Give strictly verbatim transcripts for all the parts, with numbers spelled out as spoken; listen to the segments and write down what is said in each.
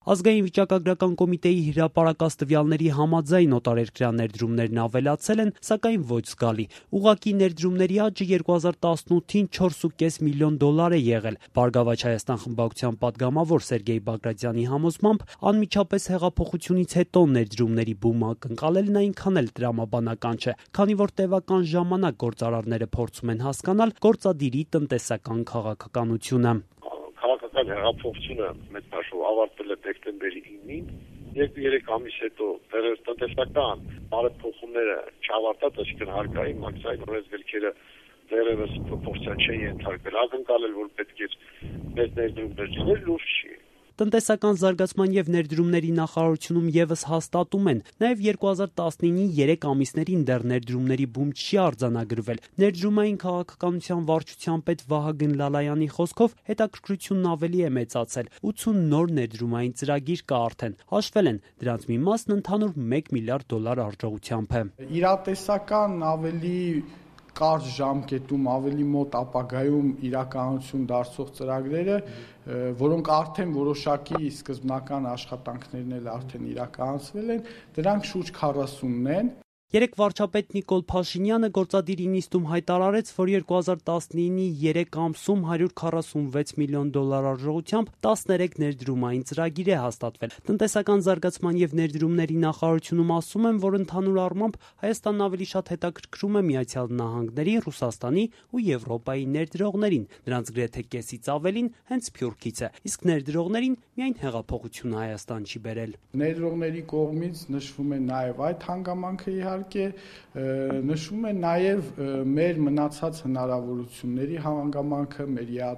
Ազգային վիճակագրական կոմիտեի հրապարակած տվյալների համաձայն օտարերկրյա ներդրումներն ավելացել են, սակայն ոչ զգալի։ Ուղղակի ներդրումների աճը երկու հազար տասնութին չորս կόμma պենս միլիոն դոլար է եղել։ Բարգավաճ Հայաստան խմբակցության պատգամավոր Սերգեյ Բագրատյանի համոզմամբ անմիջապես հեղափոխությունից հետո ներդրումների բումը ակնկալելն այնքան էլ տրամաբանական չէ, քանի որ տևական ժամանակ գործարարները փորձում են հասկանալ գործադիրի տնտեսական քաղաքականությունը։ Քաղաքական հեղափոխությունը մեծ հաշվով ավարտվել է դեկտեմբերի ինին, երկու-երեք ամիս հետո դեռևս տնտեսական բարեփոխումները չավարտած, այսինքն հարկային մաքսային օրենսգրքերը դեռևս փոփոխության չէ ենթարկվել, ակնկալել, որ պետք է մեծ ներդրումներ լինել, լուրջ չի։ Տնտեսական զարգացման և ներդրումների նախարարությունում ևս հաստատում են, նաև երկու հազար տասնինի երեք ամիսներին դեռ ներդրումների բում չի արձանագրվել։ Ներդրումային քաղաքականության վարչության պետ Վահագն Լալայանի խոսքով հետաքրքրությունն ավելի է մեծացել, ութսուն նոր ներդրումային ծրագիր կա արդեն, հաշվել են, դրանց մի մասն ընդհանուր մեկ միլիարդ դոլար արժողությամբ է։ Իրատեսական ավելի կարճ ժամկետում ավելի մոտ ապագայում իրականություն դարձող ծրագրերը, որոնք արդեն որոշակի սկզբնական աշխատանքներն էլ արդեն իրականացվել են, դրանք շուրջ քառասունն են։ Երեկ վարչապետ Նիկոլ Փաշինյանը գործադիրի նիստում հայտարարեց, որ երկու հազար տասնինի երեք ամսում հարյուր քառասունվեց միլիոն դոլար արժողությամբ տասներեք ներդրումային ծրագիր է հաստատվել։ Տնտեսական զարգացման և ներդրումների նախարարությունում ասում են, որ ընդհանուր առմամբ Հայաստանն ավելի շատ հետաքրքրում է Միացյալ Նահանգների, Ռուսաստանի ու Եվրոպայի ներդրողներին, նրանց գրեթե կեսից ավելին հենց Սփյուռքից է, իսկ ներդրողներին միայն հեղափոխությունը Հայաստան չի բերել։ Ներդրողների կողմից նշվում է նաև այդ հանգամանքը իհարկե, նշվում է նաև մեր մնացած հնարավորությունների հանգամանքը, մեր ԵԱՏՄ-ի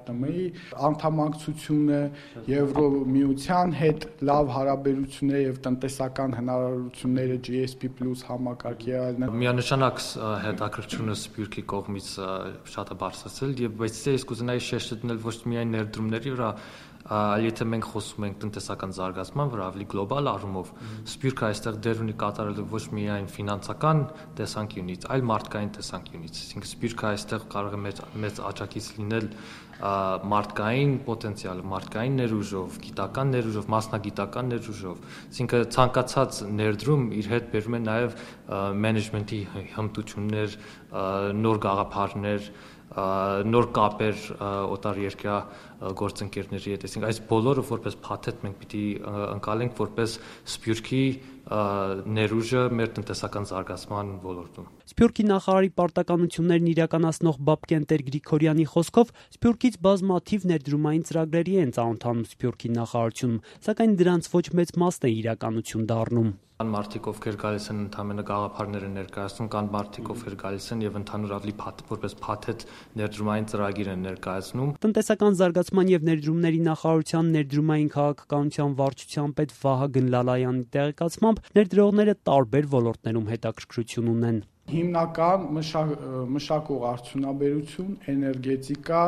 անդամակցությունը, Եվրոմիության հետ լավ հարաբերությունները եւ տնտեսական հնարավորությունները G S P plus համակարգի այլն։ Միանշանակ հետաքրքրությունը Սփյուռքի կողմից շատ է բարձրացել եւ բայց ես կուզենայի շեշտ դնել ոչ միայն ներդրումների վրա, այլ եթե մենք խոսում ենք տնտեսական զարգացման վրա ավելի գլոբալ առումով, Սփյուռքը այստեղ դեր ունի կատարելու ոչ միայն ֆինանսական տեսանկյունից, այլ մարդկային տեսանկյունից։ Այսինքն Սփյուռքը այստեղ կարող է մեծ մեծ աջակից լինել մարդկային պոտենցիալ, մարդկային ներուժով, գիտական ներուժով, մասնագիտական ներուժով։ Այսինքն ցանկացած ներդրում իր հետ բերում է նաև մենեջմենթի հմտություններ, նոր գաղափարներ, նոր կապեր օտարերկրյա գործընկերների հետ, այսինքն այս բոլորը որպես փաթեթ մենք պիտի ընկալենք որպես Սփյուռքի ներուժը մեր տնտեսական զարգացման ոլորտում։ Սփյուռքի նախարարի պարտականություններն իրականացնող Բաբկեն Գրիգորյանի խոսքով Սփյուռքից բազմաթիվ ներդրումային ծրագրերի են ծանոթանում Սփյուռքի նախարարությունում, սակայն դրանց ոչ մեծ մասն է իրականություն դառնում։ Կան մարդիկ, ովքեր գալիս են ընդհանրապես գաղափարները ներկայացնում, կան մարդիկ, ովքեր գալիս են եւ ընդհանուր ավելի որպես փաթեթ ներդրումային ծրագիր են ներկայացնում։ Տնտեսական զարգացման եւ ներդրումների նախարարության ներդրումային քաղաքականության վարչության պետ Վահագն Լալայանի տեղեկացմամբ ներդրողները տարբեր ոլորտներում հետաքրքրություն ունեն։ Հիմնական մշակող արդյունաբերություն, էներգետիկա,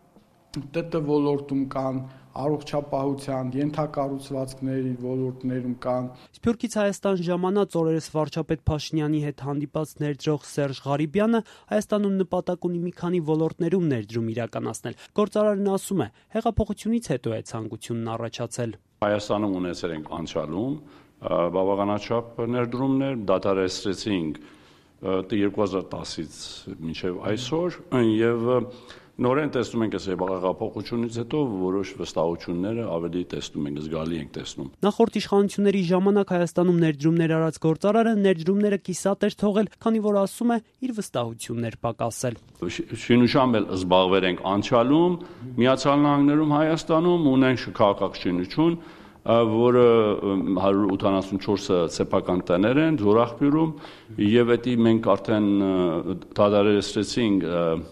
Տ Տ ոլորտում կան, առողջապահության, ենթակառուցվածքների ոլորտներում կան։ Սփյուռքից Հայաստան ժամանած օրերս վարչապետ Փաշինյանի հետ հանդիպած ներդրող Սերժ Ղարիբյանը Հայաստանում նպատակ ունի մի քանի ոլորտներում ներդրում իրականացնել։ Գործարարն ասում է, հեղափոխությունից հետո է ցանկությունն առաջացել։ Հայաստանում ունեցել ենք անցյալում բավականաչափ ներդրումներ, դադարեցրեցինք երկու հազար տասից մինչև այսօր եւ նորեն տեսնում ենք այս հեղափոխությունից հետո որոշ վստահությունները ավելի տեսնում ենք, զգալի ենք տեսնում։ Նախորդ իշխանությունների ժամանակ Հայաստանում ներդրումներ արած գործարարը ներդրումները կիսատ էր թողել, քանի որ ասում է իր վստահություններ պակասել։ Շինությամբ էլ զբաղվել ենք անցյալում, Միացյալ Նահանգներում, Հայաստանում ունենք քաղաքաշինություն, որը հարյուր ութանասունչորսը սեփական տներ են Զորախբյուրում եւ էդի մենք արդեն դադարեցրեցինք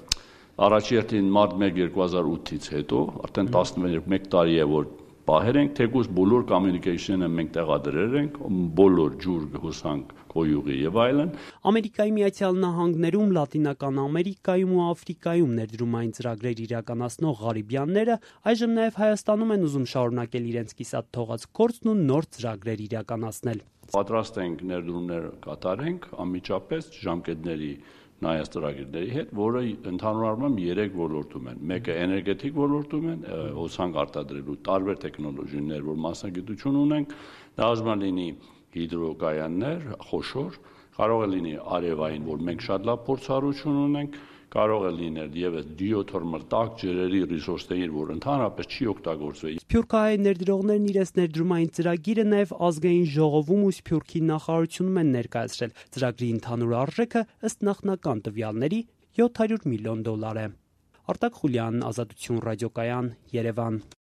առաջերտին մարտ մեկ երկու հազար ութից հետո արդեն տասնմեկ տարի է որ պահեր ենք, թեկուզ բոլոր communication-ը մենք տեղադրել ենք, բոլոր ջուր հոսանք, կոյուղի եւ այլն։ Ամերիկայի Միացյալ Նահանգներում, Լատինական Ամերիկայում ու Աֆրիկայում ներդրումային ծրագրեր իրականացնող Ղարիբյանները այժմ նաեւ Հայաստանում են ուզում շարունակել իրենց կիսատ թողած գործն ու նոր ծրագրեր իրականացնել։ Պատրաստ ենք ներդրումներ կատարենք անմիջապես ժամկետների նայած ծրագրերի հետ, որը ընդհանուր առմամբ երեք ոլորտում են։ Մեկը էներգետիկ ոլորտում են, հոսանք արտադրելու տարբեր տեխնոլոգիաներ, որ մասնագիտություն ունենք, դա ազմա լինի հիդրոկայաններ, խոշոր, կարող է լինի արևային, որ մենք շատ լավ փորձառություն ունենք, կարող է լինել եւս գեոթերմալ տաք ջրերի ռեսուրսներ, որ ընդհանրապես չի օգտագործվել։ Սփյուռքահայ ներդրողներն իրենց ներդրումային ծրագիրը նաև ազգային ժողովում ու Սփյուռքի նախարարությունում են ներկայացրել։ Ծրագրի ընդհանուր արժեքը ըստ նախնական տվյալների յոթ հարյուր միլիոն դոլար է։ Արտակ Խուլյան, Ազատություն ռադիոկայան, Երևան։